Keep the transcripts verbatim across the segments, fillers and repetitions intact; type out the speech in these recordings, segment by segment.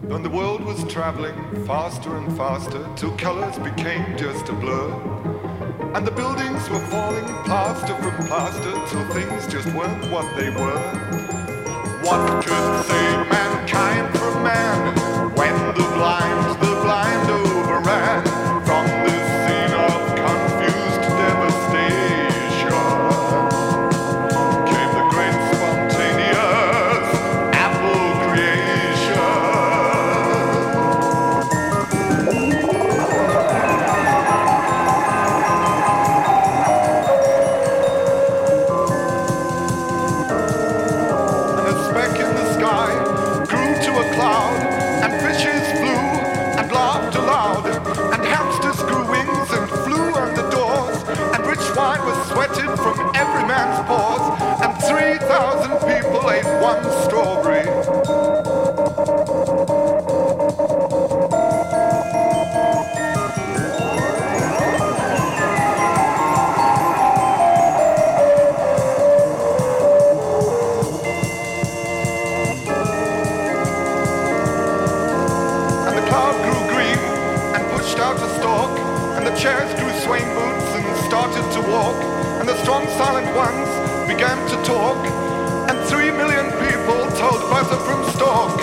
When the world was traveling faster and faster till colors became just a blur, and the buildings were falling plaster from plaster till things just weren't what they were. What could save mankind from man when the blind, the blind overran from the scene of confused devastation? Came the great spontaneous Apple creation. And a speck in the sky grew to a cloud, and fishes flew and laughed aloud, and hamsters grew wings and flew under doors, and rich wine was sweated from every man's pores, and three thousand people ate one strawberry. And the cloud grew green and pushed out a stalk, and the chairs grew swaying boots and started to walk, and the strong silent ones began to talk, and three million people told butter from stalk.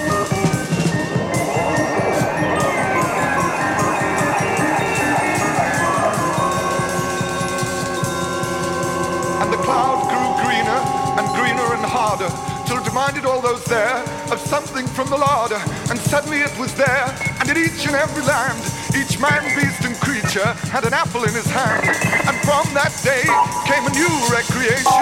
And the cloud grew greener and greener and harder, till it reminded all those there of something from the larder. And suddenly it was there, and in each and every land, each man, beast and creature had an apple in his hand. And from that day came a new recreation.